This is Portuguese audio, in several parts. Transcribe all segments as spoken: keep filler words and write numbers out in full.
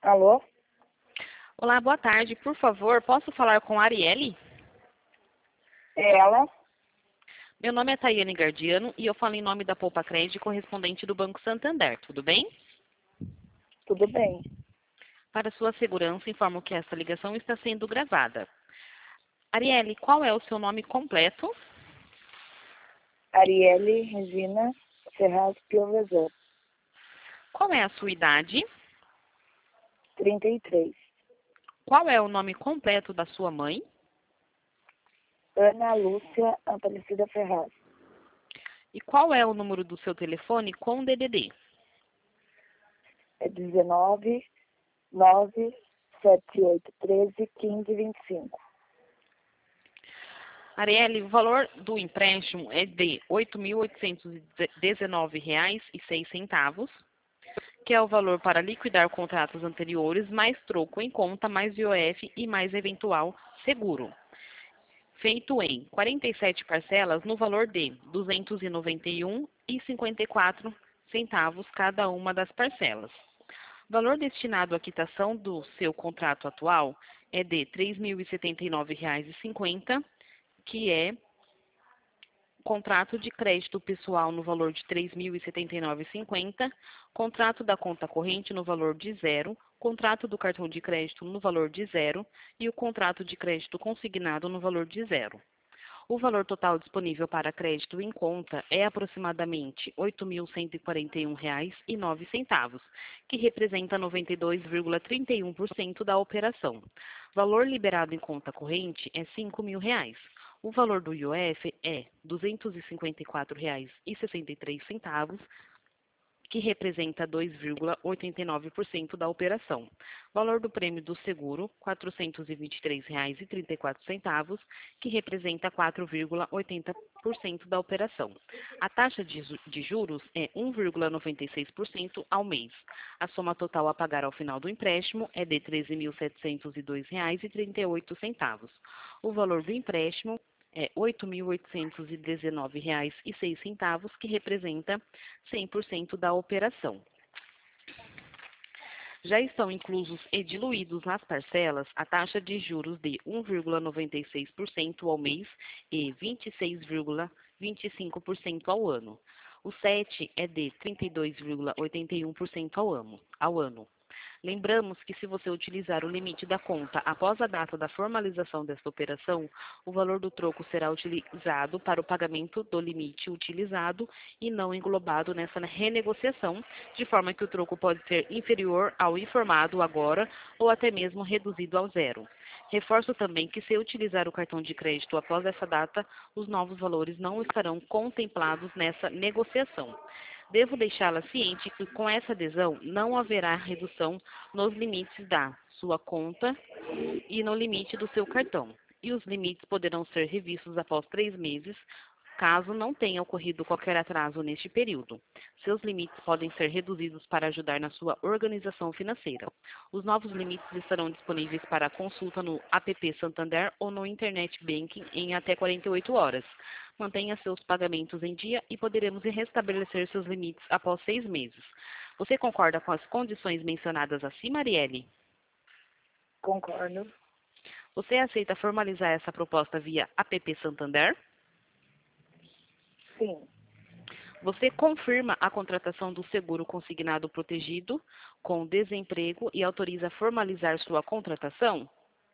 Alô? Olá, boa tarde. Por favor, posso falar com a Arielle? É ela? Meu nome é Tayane Gardiano e eu falo em nome da Poupa Crédito, correspondente do Banco Santander. Tudo bem? Tudo bem. Para sua segurança, informo que essa ligação está sendo gravada. Arielle, qual é o seu nome completo? Arielle Regina Ferraz Piovesan, Qual é a sua idade? trinta e três. Qual é o nome completo da sua mãe? Ana Lúcia Aparecida Ferraz. E qual é o número do seu telefone com D D D? É dezenove, nove, sete oito um três, quinze, vinte e cinco. Arielle, o valor do empréstimo é de oito mil oitocentos e dezenove reais e seis centavos, que é o valor para liquidar contratos anteriores, mais troco em conta, mais I O F e mais eventual seguro. Feito em quarenta e sete parcelas no valor de duzentos e noventa e um reais e cinquenta e quatro centavos cada uma das parcelas. O valor destinado à quitação do seu contrato atual é de três mil e setenta e nove reais e cinquenta centavos, que é contrato de crédito pessoal no valor de três mil e setenta e nove reais e cinquenta centavos, contrato da conta corrente no valor de zero, contrato do cartão de crédito no valor de zero e o contrato de crédito consignado no valor de zero. O valor total disponível para crédito em conta é aproximadamente oito mil cento e quarenta e um reais e nove centavos, que representa noventa e dois vírgula trinta e um por cento da operação. Valor liberado em conta corrente é cinco mil reais. O valor do I O F é duzentos e cinquenta e quatro reais e sessenta e três centavos, que representa dois vírgula oitenta e nove por cento da operação. Valor do prêmio do seguro, quatrocentos e vinte e três reais e trinta e quatro centavos, que representa quatro vírgula oitenta por cento da operação. A taxa de, de juros é um vírgula noventa e seis por cento ao mês. A soma total a pagar ao final do empréstimo é de treze mil setecentos e dois reais e trinta e oito centavos. O valor do empréstimo é oito mil oitocentos e dezenove reais e seis centavos, que representa cem por cento da operação. Já estão inclusos e diluídos nas parcelas a taxa de juros de um vírgula noventa e seis por cento ao mês e vinte e seis vírgula vinte e cinco por cento ao ano. O S E T é de trinta e dois vírgula oitenta e um por cento ao ano. Ao ano. Lembramos que, se você utilizar o limite da conta após a data da formalização desta operação, o valor do troco será utilizado para o pagamento do limite utilizado e não englobado nessa renegociação, de forma que o troco pode ser inferior ao informado agora ou até mesmo reduzido ao zero. Reforço também que, se utilizar o cartão de crédito após essa data, os novos valores não estarão contemplados nessa negociação. Devo deixá-la ciente que, com essa adesão, não haverá redução nos limites da sua conta e no limite do seu cartão, e os limites poderão ser revistos após três meses, caso não tenha ocorrido qualquer atraso neste período. Seus limites podem ser reduzidos para ajudar na sua organização financeira. Os novos limites estarão disponíveis para consulta no app Santander ou no Internet Banking em até quarenta e oito horas. Mantenha seus pagamentos em dia e poderemos restabelecer seus limites após seis meses. Você concorda com as condições mencionadas acima, Arielle? Concordo. Você aceita formalizar essa proposta via app Santander? Sim. Você confirma a contratação do seguro consignado protegido com desemprego e autoriza formalizar sua contratação?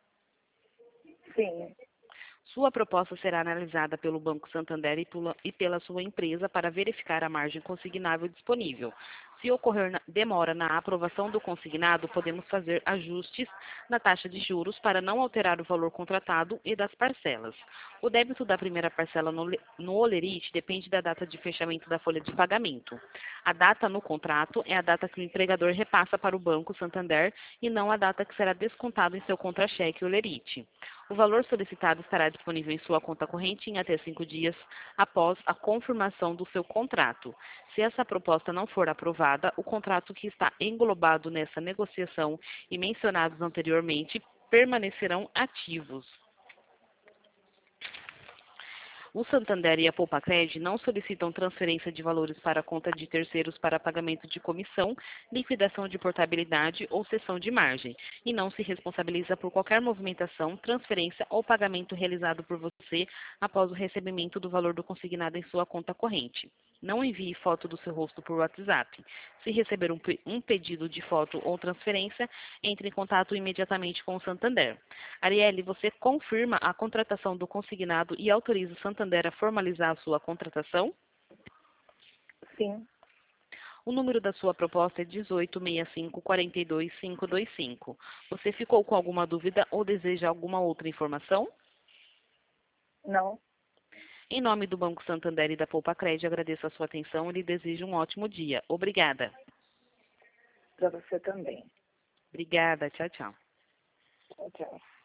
Sim. Sua proposta será analisada pelo Banco Santander e pela sua empresa para verificar a margem consignável disponível. Se ocorrer demora na aprovação do consignado, podemos fazer ajustes na taxa de juros para não alterar o valor contratado e das parcelas. O débito da primeira parcela no, no Olerite depende da data de fechamento da folha de pagamento. A data no contrato é a data que o empregador repassa para o Banco Santander e não a data que será descontado em seu contra-cheque Olerite. O valor solicitado estará disponível em sua conta corrente em até cinco dias após a confirmação do seu contrato. Se essa proposta não for aprovada, o contrato que está englobado nessa negociação e mencionados anteriormente permanecerão ativos. O Santander e a Poupa-Cred não solicitam transferência de valores para a conta de terceiros para pagamento de comissão, liquidação de portabilidade ou cessão de margem, e não se responsabiliza por qualquer movimentação, transferência ou pagamento realizado por você após o recebimento do valor do consignado em sua conta corrente. Não envie foto do seu rosto por WhatsApp. Se receber um, pe um pedido de foto ou transferência, entre em contato imediatamente com o Santander. Arielle, você confirma a contratação do consignado e autoriza o Santander a formalizar a sua contratação? Sim. O número da sua proposta é dezoito, sessenta e cinco, quarenta e dois, quinhentos e vinte e cinco. Você ficou com alguma dúvida ou deseja alguma outra informação? Não. Em nome do Banco Santander e da Poupa-Cred, agradeço a sua atenção e lhe desejo um ótimo dia. Obrigada. Para você também. Obrigada. Tchau, tchau. Tchau, tchau.